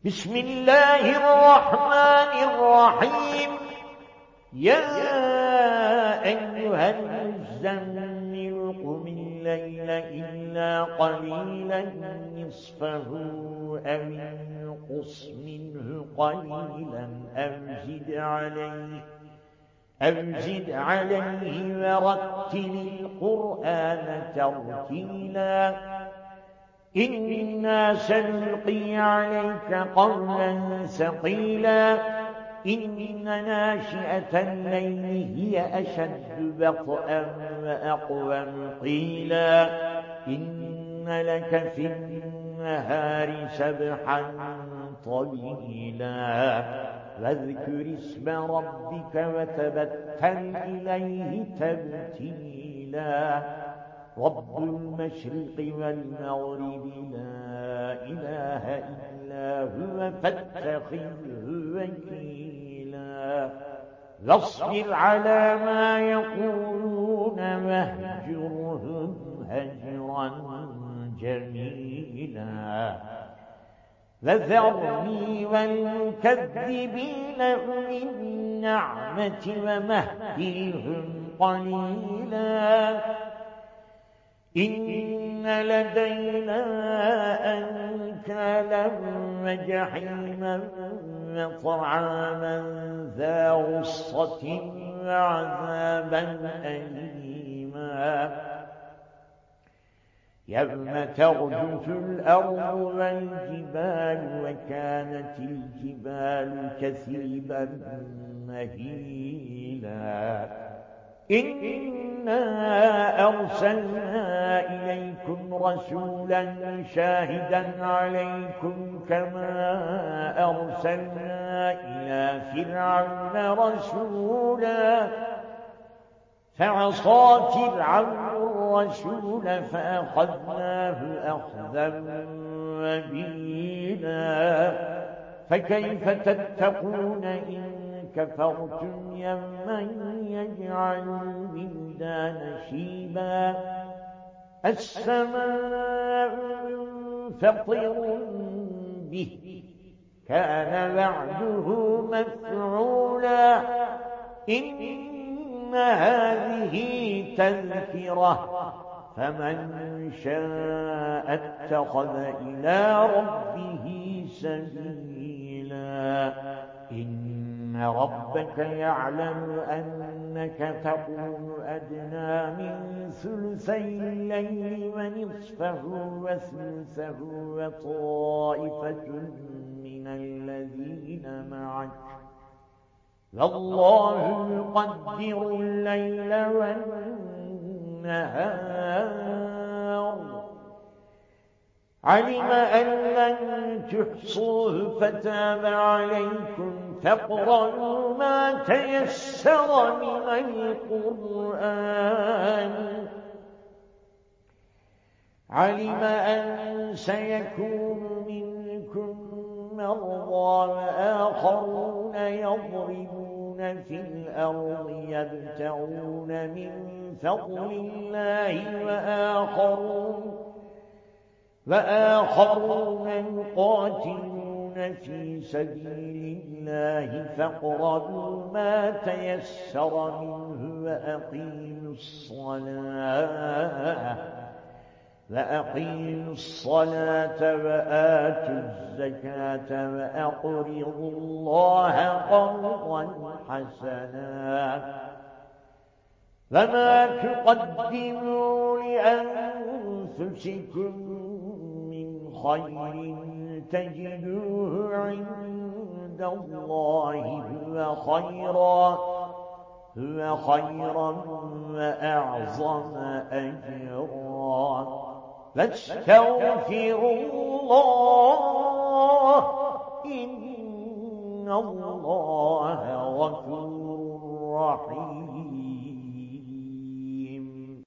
بسم الله الرحمن الرحيم. يا أيها المزمل قم الليل إلا قليلا نصفه أو انقص منه قليلا أو زد عليه ورتل القرآن ترتيلا إنا سنلقي عليك قولا ثقيلا إن ناشئة الليل هي أشد بطئا وأقوم قيلا إن لك في النهار سبحا طويلا واذكر اسم ربك وتبتل إليه تبتيلا رب المشرق والمغرب لا إله إلا هو فاتخذه وكيلا واصبر على ما يقولون واهجرهم هجرا جميلا وذرني والمكذبين أولي النعمة ومهلهم قليلا إن لدينا أنكالا وجحيما وطعاما ذا غصة وعذابا أليما يوم ترجف الأرض والجبال وكانت الجبال كثيبا مهيلا إنا أرسلنا إليكم رسولا شاهدا عليكم كما أرسلنا إلى فرعون رسولا فعصى فرعون الرسول فأخذناه أخذا وبيلا فكيف تتقون إن كفرتم يوما يجعل الولدان شيبا السماء منفطر به كان وعده مفعولا إن هذه تذكرة فمن شاء اتخذ إلى ربه سبيلا إن ربك يعلم أنك تقوم أدنى من ثلثي الليل ونصفه وثلثه وطائفة من الذين معك والله يقدر الليل والنهار علم أن لن تحصوه فتاب عليكم فاقرؤوا ما تيسر من القرآن علم أن سيكون منكم مرضى وآخرون يضربون في الأرض يبتغون من فضل الله وآخرون يقاتلون في سبيل الله فاقرؤوا ما تيسر منه وأقيموا الصلاة وآتوا الزكاة وأقرضوا الله قرضا حسنا وما تقدموا لأنفسكم من خير تجدوه عند الله هو خيرا وأعظم أجرا فاستغفروا الله إن الله غفور رحيم